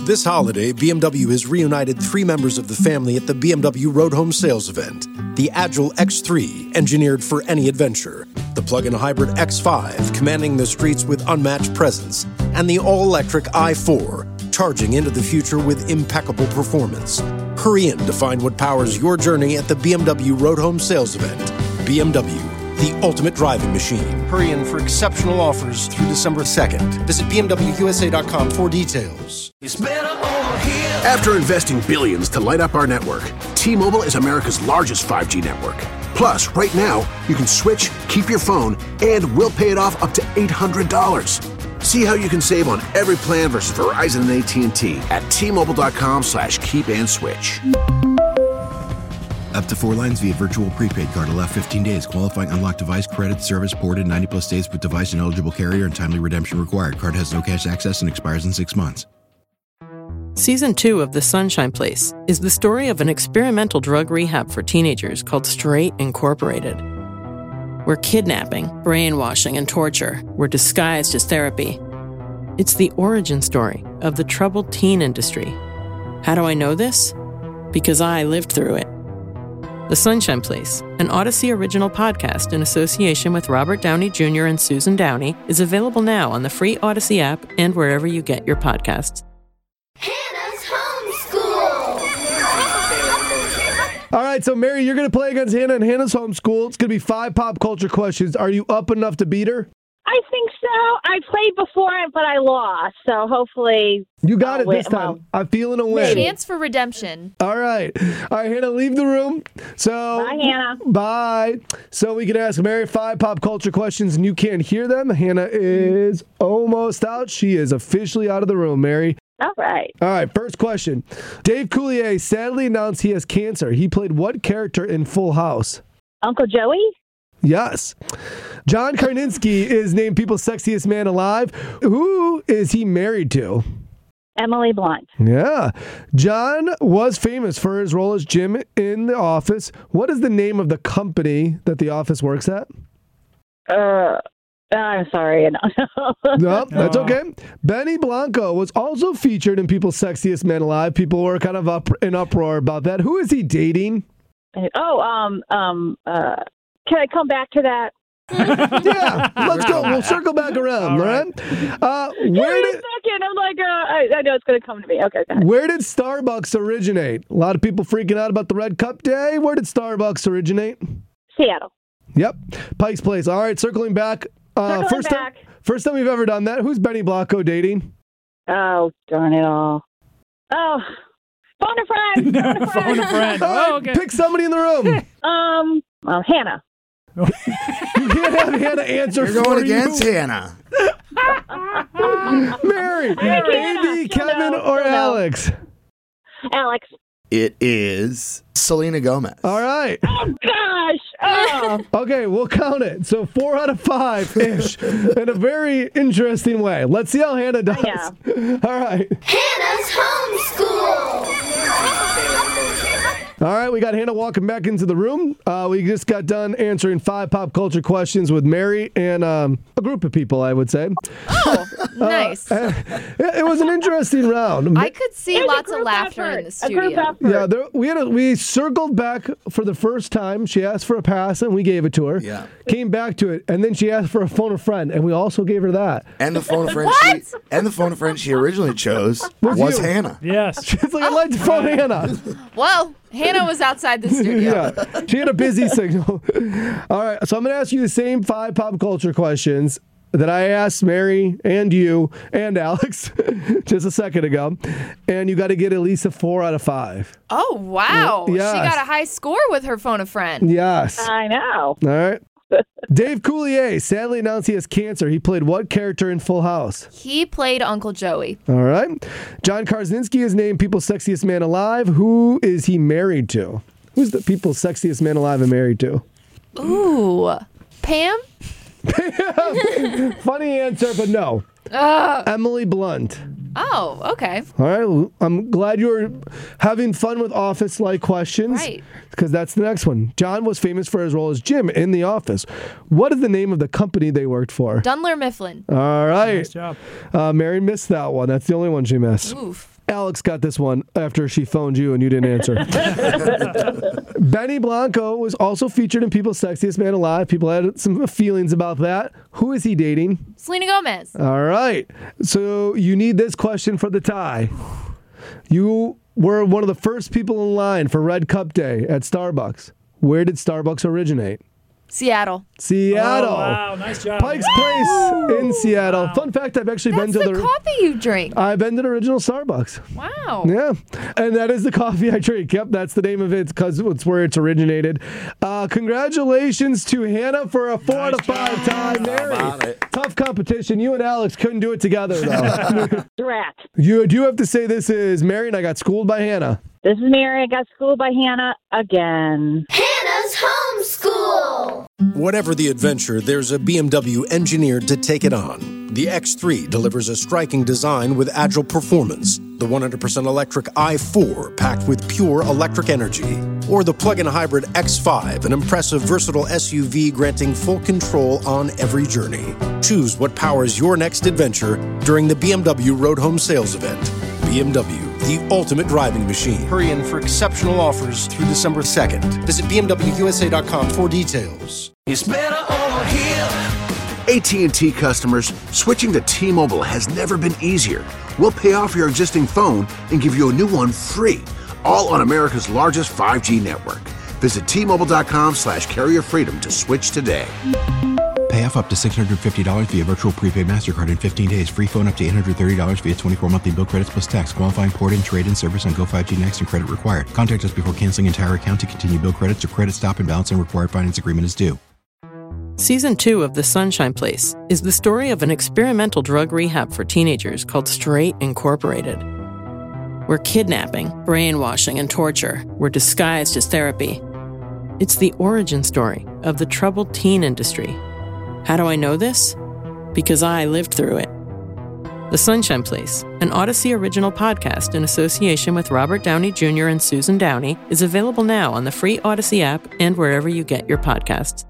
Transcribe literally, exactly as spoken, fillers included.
This holiday, B M W has reunited three members of the family at the B M W Road Home Sales event. The Agile X three, engineered for any adventure. The plug-in hybrid X five, commanding the streets with unmatched presence. And the all-electric i four, charging into the future with impeccable performance. Hurry in to find what powers your journey at the B M W Road Home Sales event. B M W, the ultimate driving machine. Hurry in for exceptional offers through December second. Visit B M W U S A dot com for details. It's better over here. After investing billions to light up our network, T-Mobile is America's largest five G network. Plus, right now, you can switch, keep your phone, and we'll pay it off up to eight hundred dollars. See how you can save on every plan versus Verizon and A T and T at T-Mobile.com slash keep and switch. Up to four lines via virtual prepaid card. Allow fifteen days. Qualifying unlocked device credit service ported ninety plus days with device and eligible carrier and timely redemption required. Card has no cash access and expires in six months. Season two of The Sunshine Place is the story of an experimental drug rehab for teenagers called Straight Incorporated, where kidnapping, brainwashing, and torture were disguised as therapy. It's the origin story of the troubled teen industry. How do I know this? Because I lived through it. The Sunshine Place, an Odyssey original podcast in association with Robert Downey Junior and Susan Downey, is available now on the free Odyssey app and wherever you get your podcasts. Hannah's Homeschool! All right, so Mary, you're going to play against Hannah in Hannah's Homeschool. It's going to be five pop culture questions. Are you up enough to beat her? I think so. I played before, but I lost. So hopefully... You got I'll it win. this time. Well, I'm feeling a win. Chance for redemption. All right. All right, Hannah, leave the room. So Bye, Hannah. Bye. So we can ask Mary five pop culture questions, and you can't hear them. Hannah is almost out. She is officially out of the room, Mary. All right. All right, first question. Dave Coulier sadly announced he has cancer. He played what character in Full House? Uncle Joey? Yes. John Krasinski is named People's Sexiest Man Alive. Who is he married to? Emily Blunt. Yeah. John was famous for his role as Jim in The Office. What is the name of the company that The Office works at? Uh, I'm sorry. I don't know. No, that's okay. Benny Blanco was also featured in People's Sexiest Man Alive. People were kind of up in uproar about that. Who is he dating? Oh, um, um, uh, can I come back to that? Yeah, let's go. We'll circle back around, all right? Uh, Wait where a did second. I'm like, uh, I, I know it's going to come to me. Okay, go ahead. where did Starbucks originate? A lot of people freaking out about the Red Cup Day. Where did Starbucks originate? Seattle. Yep, Pike's Place. All right, circling back. Uh, Circling first back. time, first time we've ever done that. Who's Benny Blanco dating? Oh, darn it all. Oh, phone a friend. Phone a friend. Phone a friend. All right, Oh, okay. pick somebody in the room. Um, well, Hannah. You can't have Hannah answer You're for going you. against Hannah. Mary, can't. Andy, Still Kevin, no, or still no. Alex? Alex. It is Selena Gomez. All right. Oh, gosh. Oh. Okay, we'll count it. So four out of five-ish in a very interesting way. Let's see how Hannah does. I All right. Hannah's Homeschool! All right, we got Hannah walking back into the room. Uh, we just got done answering five pop culture questions with Mary and um, a group of people, I would say. Oh, nice. Uh, it, it was an interesting round. I could see It was a lots of group laughter effort. in the A group studio. effort. Yeah, there, we had a, we circled back for the first time. She asked for a pass, and we gave it to her. Yeah. Came back to it, and then she asked for a phone a friend, and we also gave her that. And the phone a friend she and the phone a friend she originally chose Was was you. Hannah. Yes. She's like, I'd like to phone Hannah. Well, Hannah was outside the studio. Yeah, she had a busy signal. All right, so I'm going to ask you the same five pop culture questions that I asked Mary and you and Alex just a second ago, and you got to get at least a four out of five. Oh, wow. Yes. She got a high score with her phone a friend. Yes. I know. All right. Dave Coulier sadly announced he has cancer. He played what character in Full House? He played Uncle Joey. All right. John Krasinski is named People's Sexiest Man Alive. Who is he married to? Who's the People's Sexiest Man Alive and married to? Ooh. Pam? Funny answer, but no. Uh, Emily Blunt. oh, okay. All right. Well, I'm glad you're having fun with Office-like questions. Right. Because that's the next one. John was famous for his role as Jim in The Office. What is the name of the company they worked for? Dunler Mifflin. All right. Nice job. Uh, Mary missed that one. That's the only one she missed. Oof. Alex got this one after she phoned you and you didn't answer. Benny Blanco was also featured in People's Sexiest Man Alive. People had some feelings about that. Who is he dating? Selena Gomez. All right. So you need this question for the tie. You were one of the first people in line for Red Cup Day at Starbucks. Where did Starbucks originate? Seattle. Seattle. Oh, wow, nice job. Pikes Place in Seattle. Wow. Fun fact, I've actually That's been to the the... coffee you drink. I've been to the original Starbucks. Wow. Yeah. And that is the coffee I drink. Yep, that's the name of it because it's where it's originated. Uh, congratulations to Hannah for a four nice out of five time. Mary, tough competition. You and Alex couldn't do it together, though. Drat. You do have to say this is Mary and I got schooled by Hannah. This is Mary. I got schooled by Hannah again. Hannah's homeschool. Whatever the adventure, there's a B M W engineered to take it on. The X three delivers a striking design with agile performance. The one hundred percent electric i four packed with pure electric energy. Or the plug-in hybrid X five, an impressive, versatile S U V granting full control on every journey. Choose what powers your next adventure during the B M W Road Home Sales Event. B M W, the ultimate driving machine. Hurry in for exceptional offers through December second. Visit B M W U S A dot com for details. It's better over here. A T and T customers, switching to T-Mobile has never been easier. We'll pay off your existing phone and give you a new one free, all on America's largest five G network. Visit T Mobile dot com slash carrier freedom to switch today. Pay off up to six hundred fifty dollars via virtual prepaid MasterCard in fifteen days. Free phone up to eight hundred thirty dollars via twenty-four monthly bill credits plus tax. Qualifying port-in, trade-in service on Go five G Next and credit required. Contact us before canceling entire account to continue bill credits or credit stop and balance and required finance agreement is due. Season two of The Sunshine Place is the story of an experimental drug rehab for teenagers called Straight Incorporated, where kidnapping, brainwashing, and torture were disguised as therapy. It's the origin story of the troubled teen industry. How do I know this? Because I lived through it. The Sunshine Place, an Odyssey original podcast in association with Robert Downey Junior and Susan Downey, is available now on the free Odyssey app and wherever you get your podcasts.